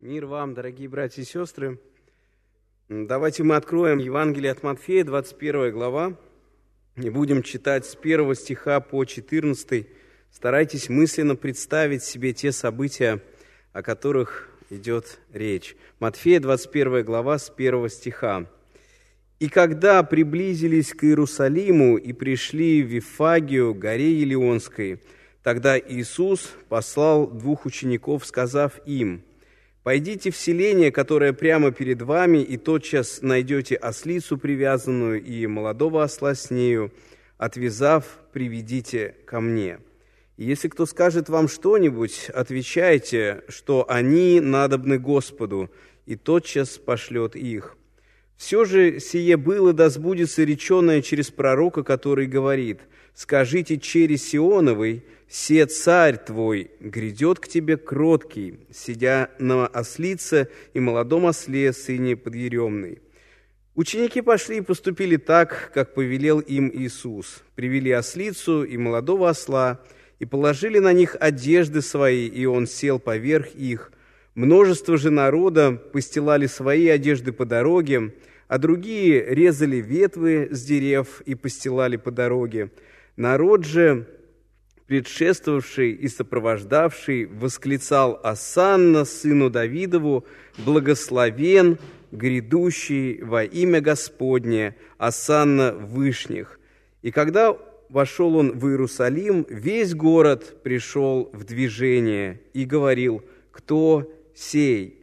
Мир вам, дорогие братья и сестры. Давайте мы откроем Евангелие от Матфея, 21 глава, и будем читать с 1 стиха по 14. Старайтесь мысленно представить себе те события, о которых идет речь. Матфея, 21 глава, с 1 стиха. «И когда приблизились к Иерусалиму и пришли в Вифагию, горе Елеонской, тогда Иисус послал 2 учеников, сказав им: «Пойдите в селение, которое прямо перед вами, и тотчас найдете ослицу привязанную и молодого осла с нею. Отвязав, приведите ко мне. И если кто скажет вам что-нибудь, отвечайте, что они надобны Господу, и тотчас пошлет их. Все же сие было, да сбудется реченное через пророка, который говорит: скажите чере Сионовой: се царь твой грядет к тебе кроткий, сидя на ослице и молодом осле, сыне подъеремной». Ученики пошли и поступили так, как повелел им Иисус. Привели ослицу и молодого осла, и положили на них одежды свои, и он сел поверх их. Множество же народа постилали свои одежды по дороге, а другие резали ветвы с дерев и постилали по дороге. Народ же, предшествовавший и сопровождавший, восклицал: «Осанна сыну Давидову, благословен грядущий во имя Господне, осанна вышних». И когда вошел он в Иерусалим, весь город пришел в движение и говорил: «Кто сей?»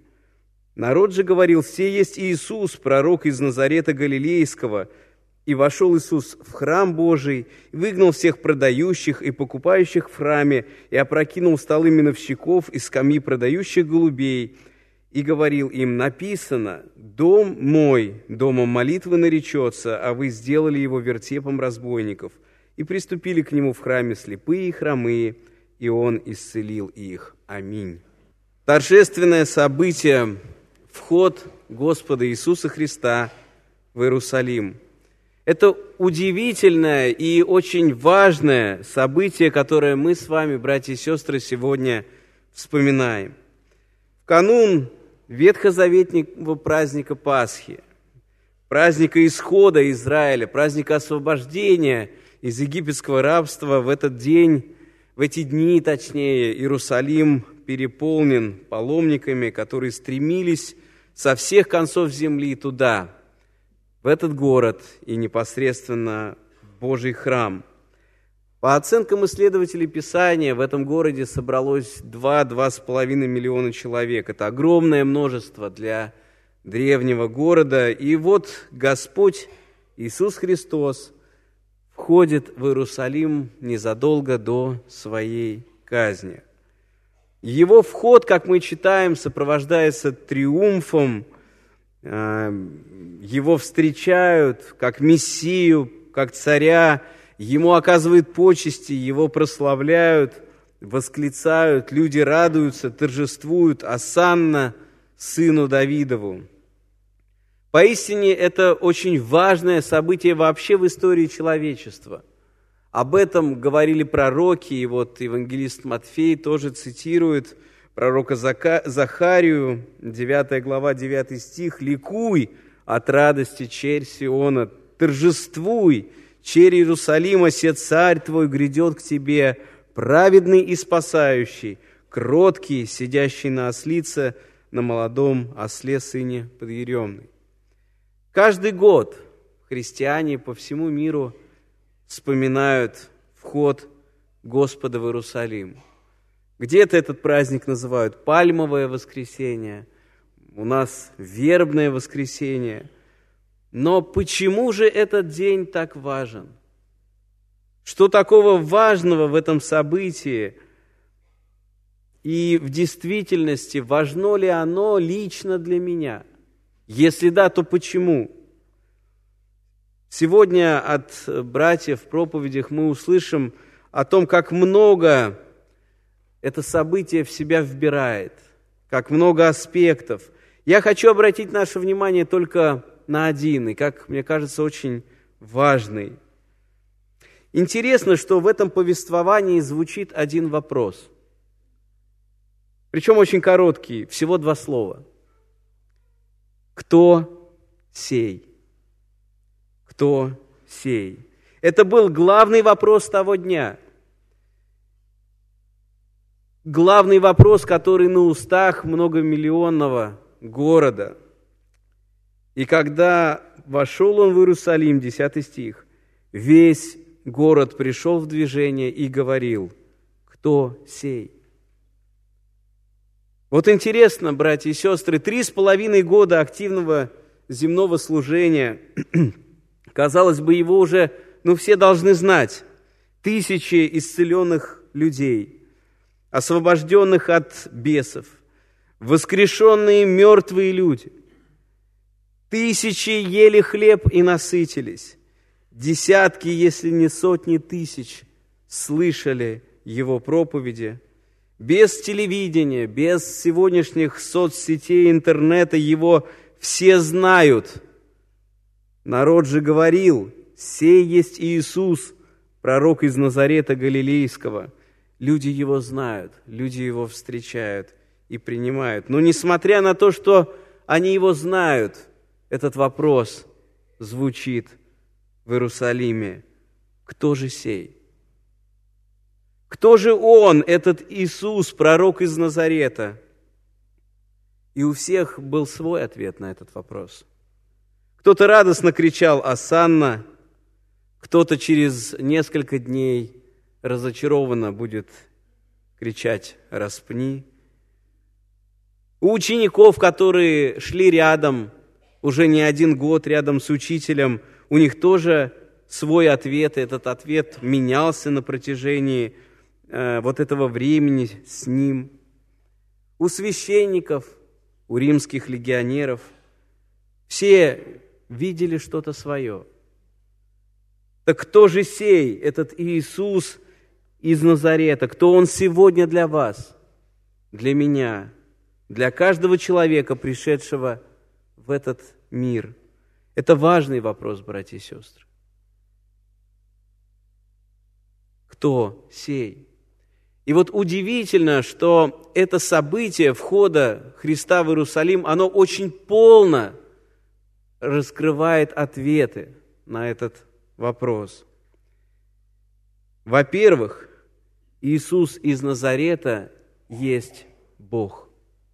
Народ же говорил: «Сей есть Иисус, пророк из Назарета Галилейского». И вошел Иисус в храм Божий, выгнал всех продающих и покупающих в храме, и опрокинул столы миновщиков и скамьи продающих голубей, и говорил им: «Написано: дом мой домом молитвы наречется, а вы сделали его вертепом разбойников». И приступили к нему в храме слепые и хромые, и он исцелил их. Аминь. Торжественное событие – вход Господа Иисуса Христа в Иерусалим. Это удивительное и очень важное событие, которое мы с вами, братья и сестры, сегодня вспоминаем. В канун ветхозаветного праздника Пасхи, праздника исхода Израиля, праздника освобождения из египетского рабства, в эти дни, Иерусалим переполнен паломниками, которые стремились со всех концов земли туда, в этот город и непосредственно в Божий храм. По оценкам исследователей Писания, в этом городе собралось 2-2,5 миллиона человек. Это огромное множество для древнего города. И вот Господь Иисус Христос входит в Иерусалим незадолго до своей казни. Его вход, как мы читаем, сопровождается триумфом. Его встречают как Мессию, как царя, ему оказывают почести, его прославляют, восклицают, люди радуются, торжествуют: «Осанна сыну Давидову». Поистине, это очень важное событие вообще в истории человечества. Об этом говорили пророки, и вот евангелист Матфей тоже цитирует пророка Захарию, 9 глава, 9 стих: «Ликуй от радости, черь Сиона, торжествуй, черь Иерусалима, се царь твой грядет к тебе, праведный и спасающий, кроткий, сидящий на ослице, на молодом осле, сыне подъеремной». Каждый год христиане по всему миру вспоминают вход Господа в Иерусалим. Где-то этот праздник называют Пальмовое воскресенье, у нас Вербное воскресенье. Но почему же этот день так важен? Что такого важного в этом событии? И в действительности, важно ли оно лично для меня? Если да, то почему? Сегодня от братьев в проповедях мы услышим о том, как много это событие в себя вбирает, как много аспектов. Я хочу обратить наше внимание только на один, и, как мне кажется, очень важный. Интересно, что в этом повествовании звучит один вопрос. Причем очень короткие, всего 2 слова. Кто сей? Кто сей? Это был главный вопрос того дня. Главный вопрос, который на устах многомиллионного города. И когда вошел он в Иерусалим, 10 стих, весь город пришел в движение и говорил: кто сей? Вот интересно, братья и сестры, 3,5 года активного земного служения, казалось бы, его уже, все должны знать. Тысячи исцеленных людей, освобожденных от бесов, воскрешенные мертвые люди. Тысячи ели хлеб и насытились. Десятки, если не сотни тысяч, слышали его проповеди. Без телевидения, без сегодняшних соцсетей, интернета его все знают. Народ же говорил: «Сей есть Иисус, пророк из Назарета Галилейского». Люди его знают, люди его встречают и принимают. Но несмотря на то, что они его знают, этот вопрос звучит в Иерусалиме: кто же сей? Кто же он, этот Иисус, пророк из Назарета? И у всех был свой ответ на этот вопрос. Кто-то радостно кричал «Осанна», кто-то через несколько дней разочарованно будет кричать «Распни». У учеников, которые шли рядом, уже не 1 год рядом с учителем, у них тоже свой ответ, и этот ответ менялся на протяжении вот этого времени с ним. У священников, у римских легионеров все видели что-то свое. Так кто же сей, этот Иисус из Назарета? Кто он сегодня для вас, для меня, для каждого человека, пришедшего в этот мир? Это важный вопрос, братья и сестры. Кто сей? И вот удивительно, что это событие входа Христа в Иерусалим, оно очень полно раскрывает ответы на этот вопрос. Во-первых, Иисус из Назарета есть Бог.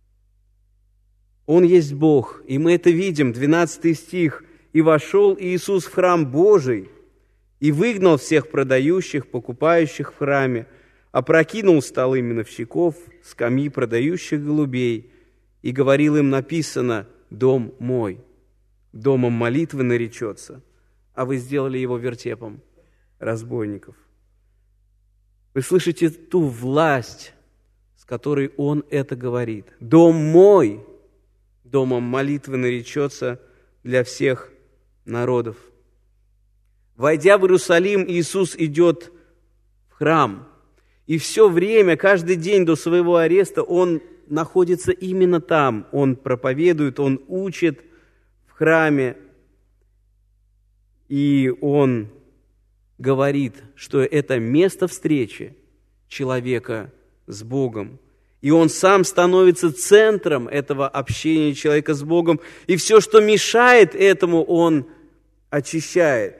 Он есть Бог, и мы это видим, 12 стих. «И вошел Иисус в храм Божий, и выгнал всех продающих, покупающих в храме, опрокинул столы миновщиков, скамьи продающих голубей, и говорил им: написано: дом мой, домом молитвы наречется, а вы сделали его вертепом разбойников». Вы слышите ту власть, с которой Он это говорит. «Дом мой, домом молитвы наречется для всех народов». Войдя в Иерусалим, Иисус идет в храм. И все время, каждый день до своего ареста Он находится именно там. Он проповедует, Он учит в храме. И Он говорит, что это место встречи человека с Богом. И Он сам становится центром этого общения человека с Богом. И все, что мешает этому, Он очищает.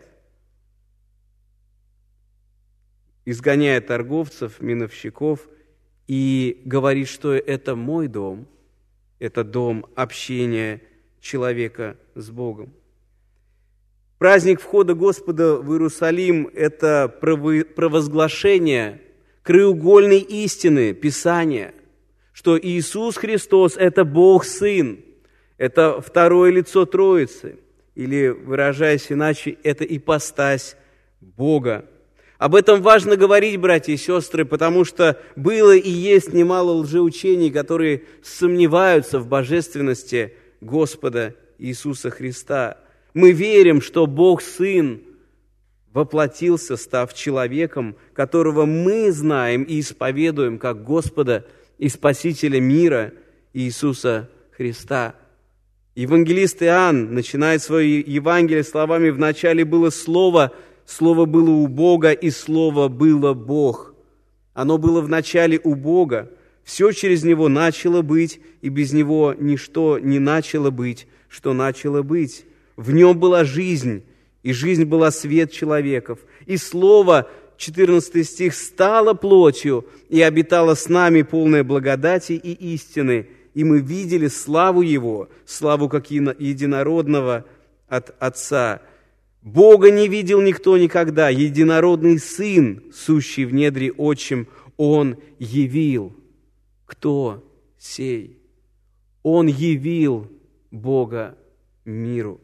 Изгоняя торговцев, миновщиков, и говорит, что это мой дом, это дом общения человека с Богом. Праздник входа Господа в Иерусалим – это провозглашение краеугольной истины Писания, что Иисус Христос – это Бог Сын, это второе лицо Троицы, или, выражаясь иначе, это ипостась Бога. Об этом важно говорить, братья и сестры, потому что было и есть немало лжеучений, которые сомневаются в божественности Господа Иисуса Христа. Мы верим, что Бог Сын воплотился, став человеком, которого мы знаем и исповедуем как Господа и Спасителя мира Иисуса Христа. Евангелист Иоанн начинает свое Евангелие словами: «Вначале было Слово, Слово было у Бога, и Слово было Бог». Оно было вначале у Бога. Все через Него начало быть, и без Него ничто не начало быть, что начало быть. В Нем была жизнь, и жизнь была свет человеков. И Слово, 14 стих, стало плотью и обитало с нами, полное благодати и истины. И мы видели славу Его, славу как единородного от Отца. Бога не видел никто никогда, единородный Сын, сущий в недре отчим, Он явил. Кто сей? Он явил Бога миру.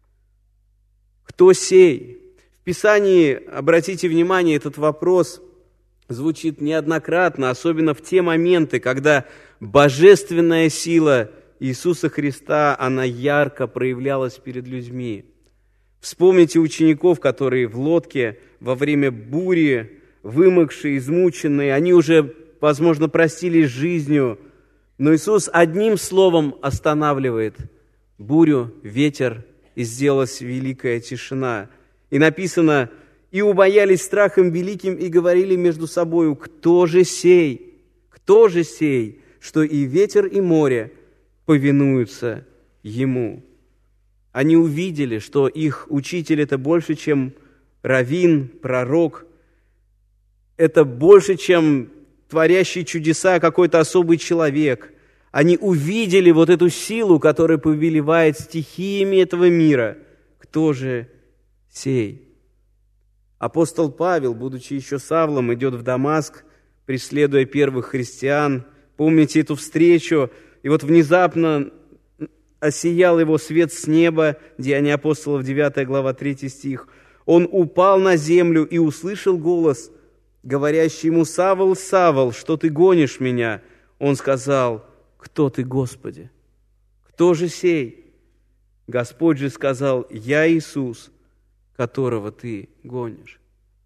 Кто сей? В Писании, обратите внимание, этот вопрос звучит неоднократно, особенно в те моменты, когда божественная сила Иисуса Христа, она ярко проявлялась перед людьми. Вспомните учеников, которые в лодке во время бури, вымокшие, измученные, они уже, возможно, простились с жизнью, но Иисус одним словом останавливает бурю, ветер, и сделалась великая тишина. И написано: «И убоялись страхом великим, и говорили между собою: кто же сей? Кто же сей, что и ветер, и море повинуются Ему?» Они увидели, что их учитель – это больше, чем раввин, пророк. Это больше, чем творящий чудеса какой-то особый человек. Они увидели вот эту силу, которая повелевает стихиями этого мира. Кто же сей? Апостол Павел, будучи еще Савлом, идет в Дамаск, преследуя первых христиан. Помните эту встречу? И вот внезапно осиял его свет с неба, Деяния апостолов, 9 глава, 3 стих. Он упал на землю и услышал голос, говорящий ему: «Савл, Савл, что ты гонишь меня?» Он сказал: «Кто ты, Господи? Кто же сей?» Господь же сказал: «Я Иисус, которого ты гонишь».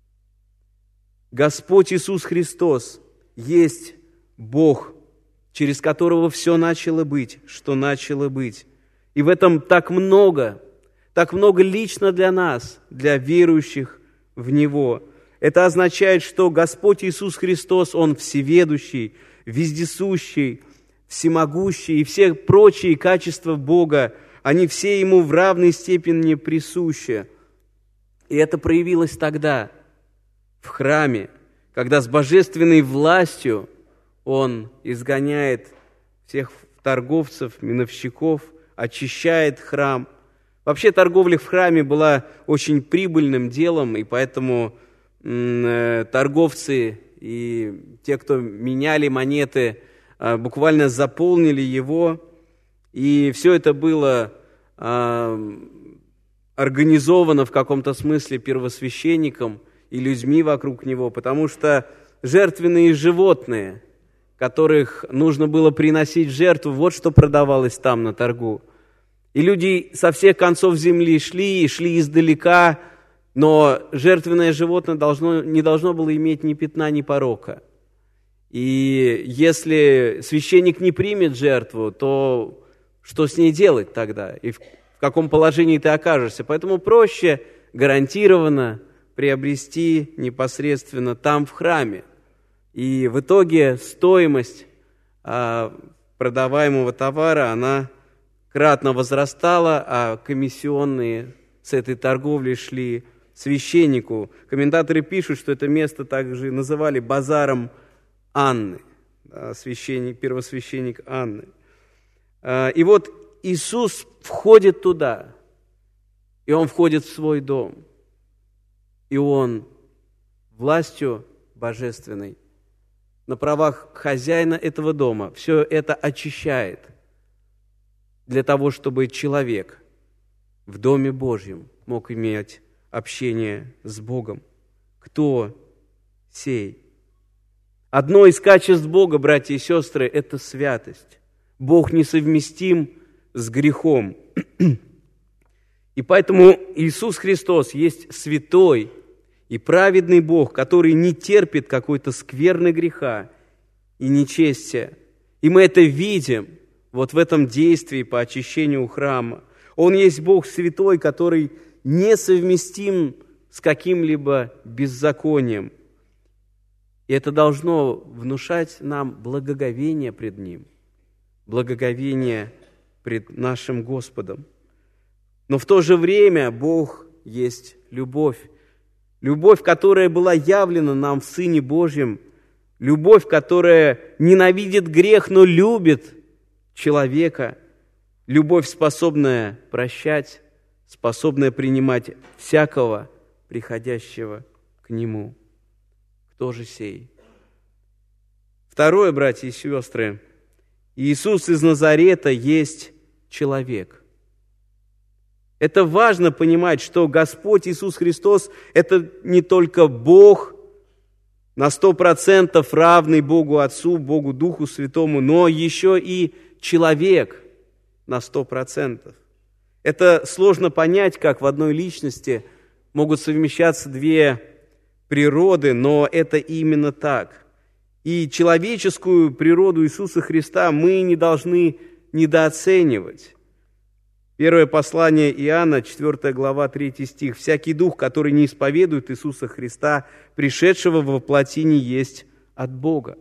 Господь Иисус Христос есть Бог, через которого все начало быть, что начало быть. И в этом так много лично для нас, для верующих в Него. Это означает, что Господь Иисус Христос, Он всеведущий, вездесущий, всемогущий, и все прочие качества Бога, они все Ему в равной степени присущи. И это проявилось тогда, в храме, когда с божественной властью Он изгоняет всех торговцев, миновщиков, очищает храм. Вообще торговля в храме была очень прибыльным делом, и поэтому торговцы и те, кто меняли монеты, буквально заполнили его. И все это было организовано в каком-то смысле первосвященником и людьми вокруг него, потому что жертвенные животные, которых нужно было приносить в жертву, вот что продавалось там на торгу. И люди со всех концов земли шли издалека, но жертвенное животное не должно было иметь ни пятна, ни порока. И если священник не примет жертву, то что с ней делать тогда? И в каком положении ты окажешься? Поэтому проще гарантированно приобрести непосредственно там, в храме. И в итоге стоимость продаваемого товара, она кратно возрастала, а комиссионные с этой торговли шли священнику. Комментаторы пишут, что это место также называли базаром Анны, первосвященник Анны. И вот Иисус входит туда, и Он входит в свой дом, и Он властью божественной, на правах хозяина этого дома, все это очищает для того, чтобы человек в Доме Божьем мог иметь общение с Богом. Кто сей? Одно из качеств Бога, братья и сестры, это святость. Бог несовместим с грехом. И поэтому Иисус Христос есть святой и праведный Бог, который не терпит какой-то скверны греха и нечестия. И мы это видим вот в этом действии по очищению храма. Он есть Бог святой, который несовместим с каким-либо беззаконием. И это должно внушать нам благоговение пред Ним, благоговение пред нашим Господом. Но в то же время Бог есть любовь. Любовь, которая была явлена нам в Сыне Божьем. Любовь, которая ненавидит грех, но любит человека. Любовь, способная прощать, способная принимать всякого, приходящего к Нему. Кто же сей? Второе, братья и сестры, Иисус из Назарета есть человек. Это важно понимать, что Господь Иисус Христос – это не только Бог, на 100% равный Богу Отцу, Богу Духу Святому, но еще и человек на 100%. Это сложно понять, как в одной личности могут совмещаться две природы, но это именно так. И человеческую природу Иисуса Христа мы не должны недооценивать. Первое послание Иоанна, 4 глава, 3 стих. «Всякий дух, который не исповедует Иисуса Христа, пришедшего во плоти, не есть от Бога».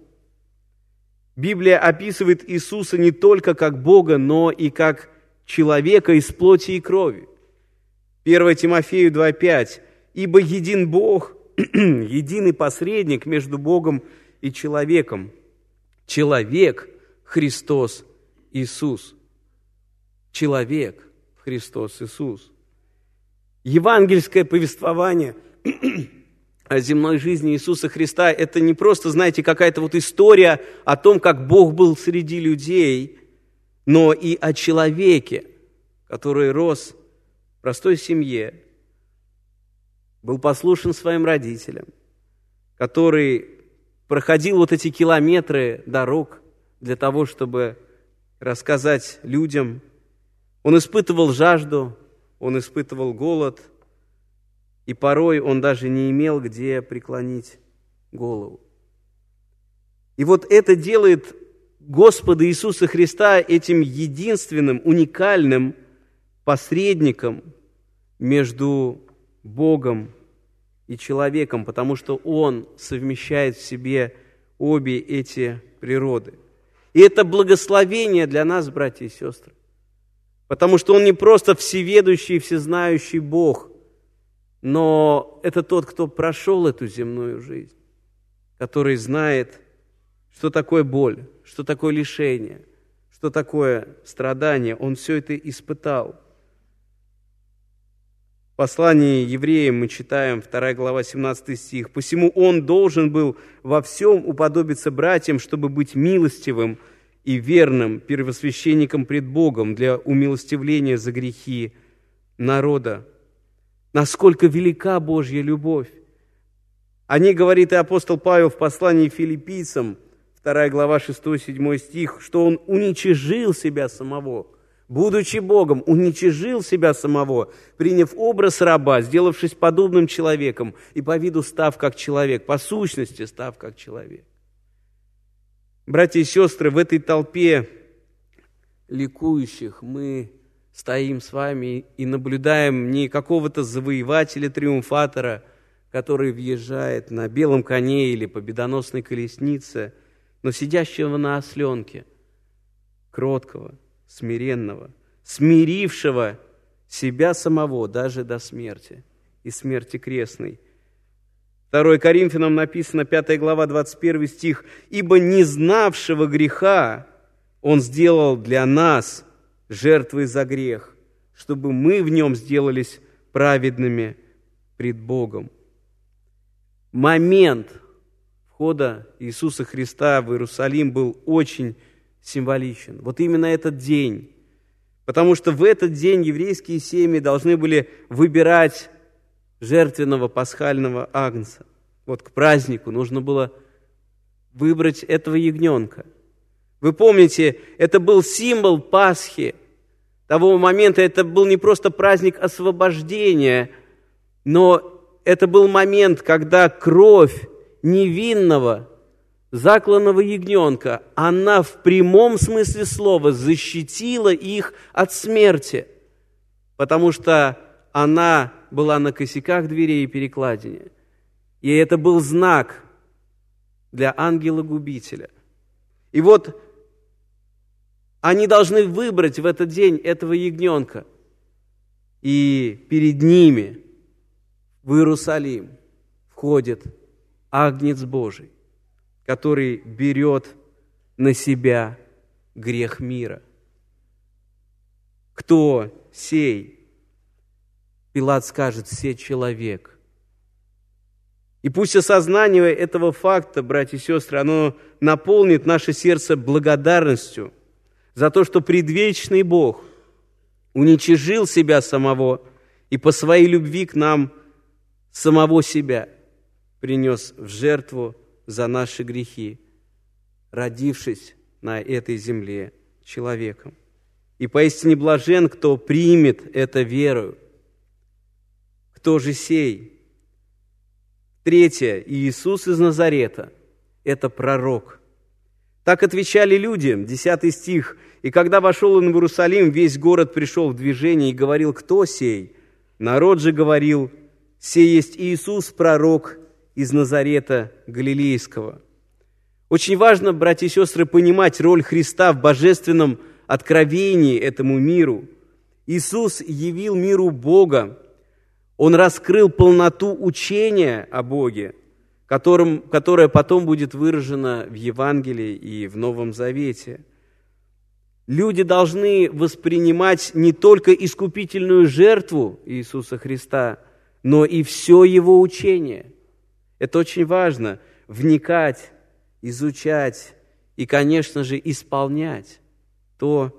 Библия описывает Иисуса не только как Бога, но и как человека из плоти и крови. 1 Тимофею 2,5. «Ибо един Бог, единый посредник между Богом и человеком, человек Христос Иисус». Человек Христос Иисус. Евангельское повествование о земной жизни Иисуса Христа – это не просто, знаете, какая-то вот история о том, как Бог был среди людей, но и о человеке, который рос в простой семье, был послушен своим родителям, который проходил вот эти километры дорог для того, чтобы рассказать людям. Он испытывал жажду, он испытывал голод, и порой он даже не имел где преклонить голову. И вот это делает Господа Иисуса Христа этим единственным, уникальным посредником между Богом и человеком, потому что Он совмещает в себе обе эти природы. И это благословение для нас, братья и сестры. Потому что Он не просто всеведущий, всезнающий Бог, но это тот, кто прошел эту земную жизнь, который знает, что такое боль, что такое лишение, что такое страдание. Он все это испытал. В послании евреям мы читаем, 2 глава, 17 стих. «Посему Он должен был во всем уподобиться братьям, чтобы быть милостивым и верным первосвященником пред Богом для умилостивления за грехи народа». Насколько велика Божья любовь! О ней говорит и апостол Павел в послании филиппийцам, 2 глава, 6-7 стих, что Он уничижил себя самого, будучи Богом, уничижил себя самого, приняв образ раба, сделавшись подобным человеком, и по виду став как человек, по сущности став как человек. Братья и сестры, в этой толпе ликующих мы стоим с вами и наблюдаем не какого-то завоевателя-триумфатора, который въезжает на белом коне или победоносной колеснице, но сидящего на осленке, кроткого, смиренного, смирившего себя самого даже до смерти и смерти крестной. 2 Коринфянам написано, 5 глава, 21 стих. «Ибо не знавшего греха Он сделал для нас жертвой за грех, чтобы мы в нем сделались праведными пред Богом». Момент входа Иисуса Христа в Иерусалим был очень символичен. Вот именно этот день. Потому что в этот день еврейские семьи должны были выбирать жертвенного пасхального агнца. Вот к празднику нужно было выбрать этого ягненка. Вы помните, это был символ Пасхи. Того момента это был не просто праздник освобождения, но это был момент, когда кровь невинного, закланного ягненка, она в прямом смысле слова защитила их от смерти, потому что она была на косяках дверей и перекладине. И это был знак для ангела-губителя. И вот они должны выбрать в этот день этого ягненка. И перед ними в Иерусалим входит Агнец Божий, который берет на себя грех мира. Кто сей? Пилат скажет: «Се человек». И пусть осознание этого факта, братья и сестры, оно наполнит наше сердце благодарностью за то, что предвечный Бог уничижил себя самого и по своей любви к нам самого себя принес в жертву за наши грехи, родившись на этой земле человеком. И поистине блажен, кто примет это верою. Кто же сей? Третье. Иисус из Назарета – это пророк. Так отвечали люди, 10 стих. «И когда вошел он в Иерусалим, весь город пришел в движение и говорил: кто сей? Народ же говорил: сей есть Иисус, пророк из Назарета Галилейского». Очень важно, братья и сестры, понимать роль Христа в божественном откровении этому миру. Иисус явил миру Бога. Он раскрыл полноту учения о Боге, которое потом будет выражено в Евангелии и в Новом Завете. Люди должны воспринимать не только искупительную жертву Иисуса Христа, но и все Его учение. Это очень важно – вникать, изучать и, конечно же, исполнять то,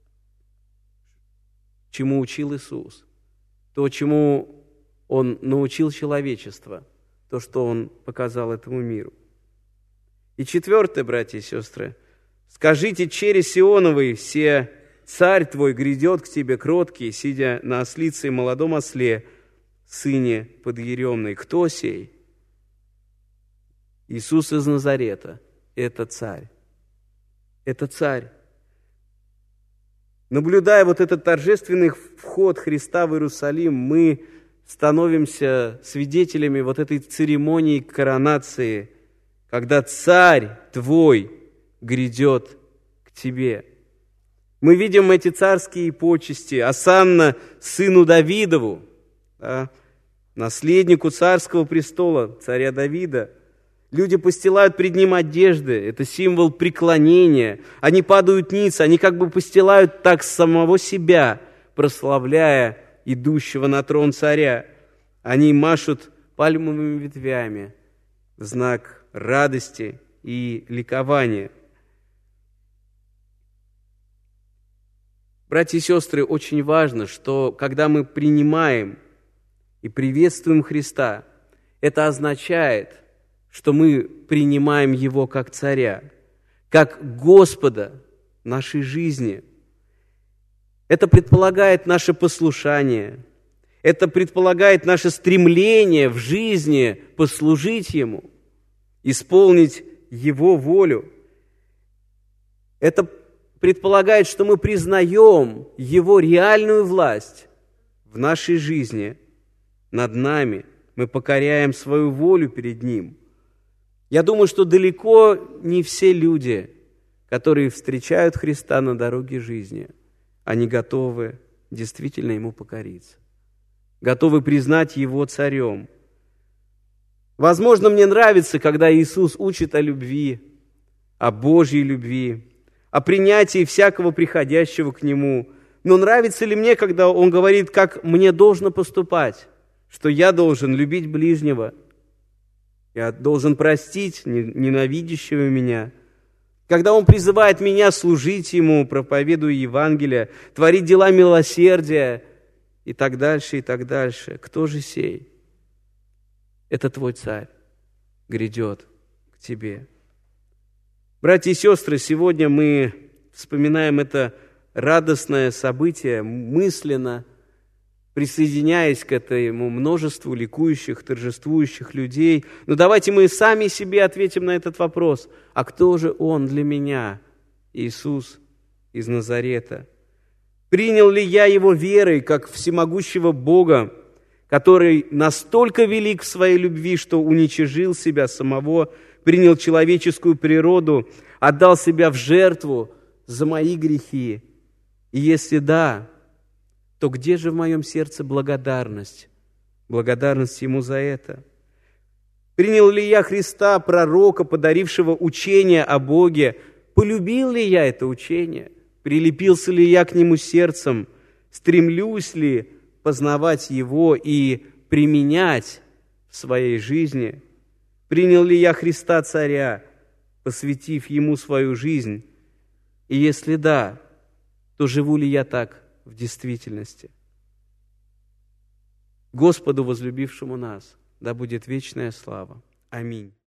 чему учил Иисус, то, чему Он научил человечество, то, что Он показал этому миру. И четвертое, братья и сестры, скажите через Сионовый: «Се царь твой грядет к тебе кроткий, сидя на ослице и молодом осле, сыне подъеремной». Кто сей? Иисус из Назарета – это царь. Это царь. Наблюдая вот этот торжественный вход Христа в Иерусалим, мы становимся свидетелями вот этой церемонии коронации, когда царь твой грядет к тебе. Мы видим эти царские почести. Осанна сыну Давидову, да, наследнику царского престола, царя Давида. Люди постилают пред ним одежды, это символ преклонения. Они падают ниц, они как бы постилают так самого себя, прославляя идущего на трон царя. Они машут пальмовыми ветвями в знак радости и ликования. Братья и сестры, очень важно, что когда мы принимаем и приветствуем Христа, это означает, что мы принимаем Его как царя, как Господа нашей жизни. Это предполагает наше послушание, это предполагает наше стремление в жизни послужить Ему, исполнить Его волю. Это предполагает, что мы признаем Его реальную власть в нашей жизни над нами. Мы покоряем свою волю перед Ним. Я думаю, что далеко не все люди, которые встречают Христа на дороге жизни, они готовы действительно Ему покориться, готовы признать Его царем. Возможно, мне нравится, когда Иисус учит о любви, о Божьей любви, о принятии всякого приходящего к Нему. Но нравится ли мне, когда Он говорит, как мне должно поступать, что я должен любить ближнего, я должен простить ненавидящего меня. Когда Он призывает меня служить Ему, проповедуя Евангелие, творить дела милосердия и так дальше, и так дальше. Кто же сей? Это твой царь грядет к тебе. Братья и сестры, сегодня мы вспоминаем это радостное событие мысленно, присоединяясь к этому множеству ликующих, торжествующих людей. Но давайте мы сами себе ответим на этот вопрос. А кто же Он для меня, Иисус из Назарета? Принял ли я Его верой, как всемогущего Бога, который настолько велик в своей любви, что уничижил себя самого, принял человеческую природу, отдал себя в жертву за мои грехи? И если да, то где же в моем сердце благодарность? Благодарность Ему за это. Принял ли я Христа, пророка, подарившего учение о Боге? Полюбил ли я это учение? Прилепился ли я к нему сердцем? Стремлюсь ли познавать его и применять в своей жизни? Принял ли я Христа Царя, посвятив Ему свою жизнь? И если да, то живу ли я так в действительности? Господу, возлюбившему нас, да будет вечная слава. Аминь.